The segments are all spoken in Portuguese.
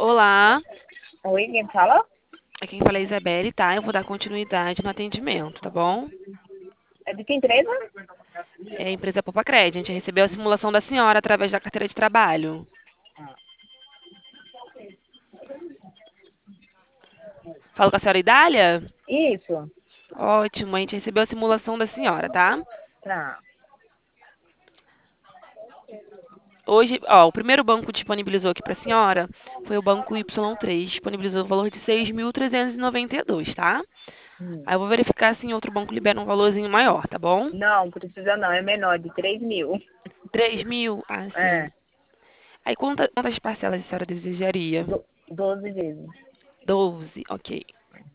Olá, Oi, quem fala? aqui quem fala é a Isabelle, tá? Eu vou dar continuidade no atendimento, tá bom? É de que empresa? É a empresa Popacred. A gente recebeu a simulação da senhora através da carteira de trabalho. Falo com a senhora Idália? Isso. Ótimo, a gente recebeu a simulação da senhora, tá? Tá. Hoje, ó, o primeiro banco disponibilizou aqui pra senhora foi o banco Y3, disponibilizou o valor de 6.392, tá? Hum. Aí eu vou verificar se em outro banco libera um valorzinho maior, tá bom? Não, precisa não, é menor, de 3.000. 3.000? Ah, sim. É, Aí quantas parcelas a senhora desejaria? 12 vezes. 12, ok.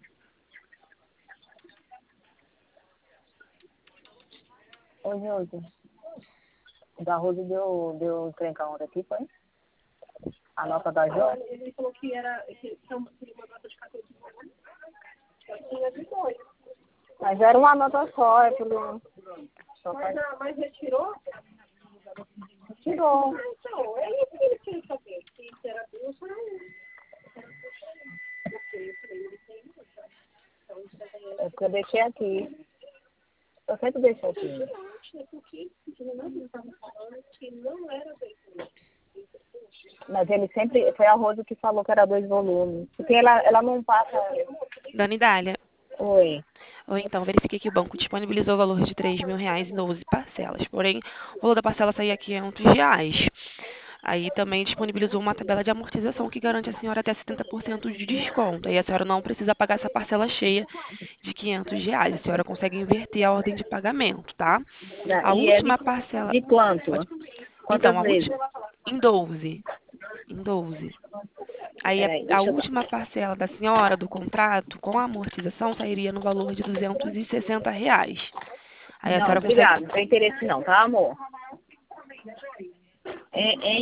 Hoje. O da Rose deu encrencar ontem aqui, foi? A nota da Jô? Mas era uma nota só, é pelo... Só mas retirou? Retirou. É porque eu deixei aqui. Eu sempre deixo aqui. Mas ele sempre... Foi a Rose que falou que era 2 volumes. Porque ela não passa... Dona Idália, Oi. ou então verifiquei que o banco disponibilizou o valor de R$ 3.000 em 12 parcelas. Porém, o valor da parcela saía a R$ 500. Aí também disponibilizou uma tabela de amortização que garante a senhora até 70% de desconto. Aí a senhora não precisa pagar essa parcela cheia de R$ 500. A senhora consegue inverter a ordem de pagamento, tá? A E é última parcela... de quanto? Pode... Então, Quantas a vezes? última... Em 12. Em 12. Aí Peraí, a deixa eu dar. última parcela da senhora do contrato, com a amortização, sairia no valor de R$ 260. Aí a Não, senhora consegue... obrigada. Não tem interesse não, tá, amor?